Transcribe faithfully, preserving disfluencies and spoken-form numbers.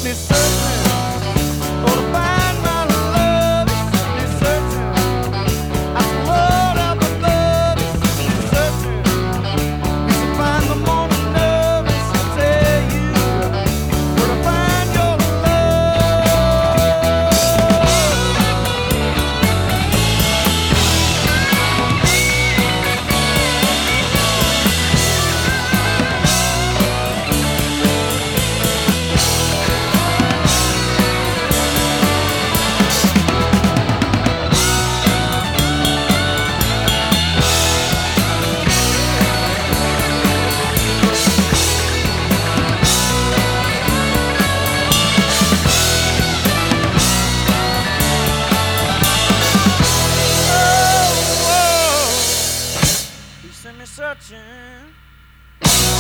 me searching for to find my love. He sent me searching. I swore up above. He sent me searching to find the morning love. He should tell you where to find your love. Oh, whoa. He sent me searching.